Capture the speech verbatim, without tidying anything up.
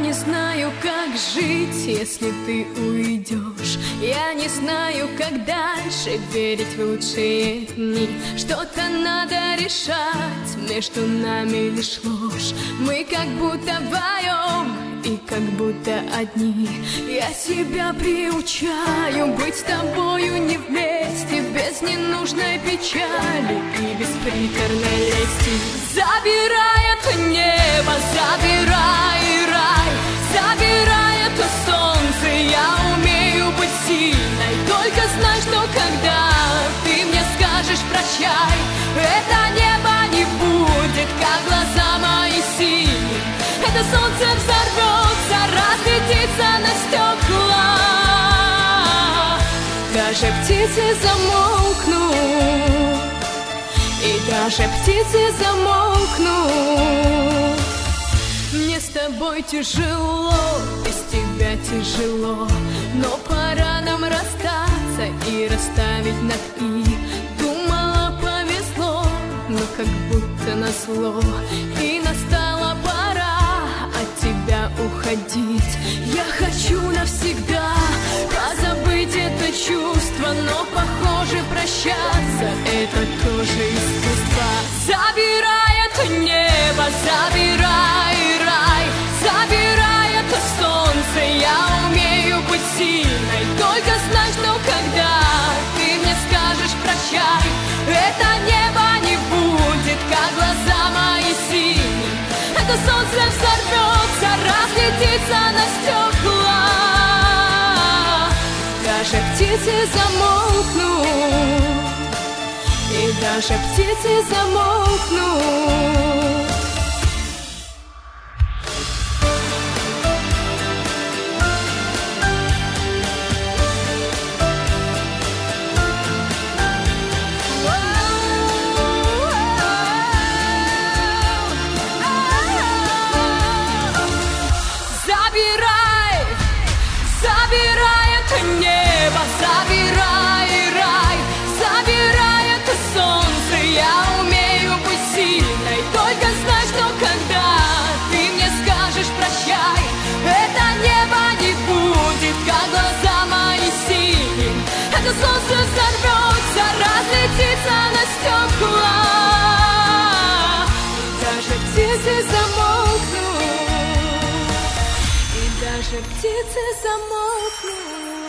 не знаю, как жить, если ты уйдешь. Я не знаю, как дальше верить в лучшие дни. Что-то надо решать, между нами лишь ложь. Мы как будто вдвоем и как будто одни. Я себя приучаю быть с тобою не вместе, без ненужной печали и без приторной лести. Забирай это небо, забирай рай, забирай это солнце. Я умею быть сильной, только знай, что когда ты мне скажешь прощай, это небо не будет, как глаза мои синие. Это солнце взорвется, разлетится на стекла. Даже птицы замолкнут, и даже птицы замолкнут. Мне с тобой тяжело, без тебя тяжело, но пора нам расстаться и расставить над «и». Думала, повезло, но как будто назло, и настала пора от тебя уходить. Я хочу навсегда позабыть это чувство, но, похоже, прощаться — это тоже искусство. Забирай это небо, забирай рай, забирай это солнце. Я умею быть сильной, только знай, что когда ты мне скажешь прощай, это небо не будет, как глаза мои синие. Это солнце взорвется, разлетится на стекла. Даже птицы замолкнут, и даже птицы замолкнут. Забирай, забирай это небо, забирай рай, забирай это солнце. Я умею быть сильной, только знай, что когда ты мне скажешь прощай, это небо не будет, как глаза мои синие. Это солнце взорвется, разлетится на стекла. Даже птицы замолкнут, даже птицы замолкнут.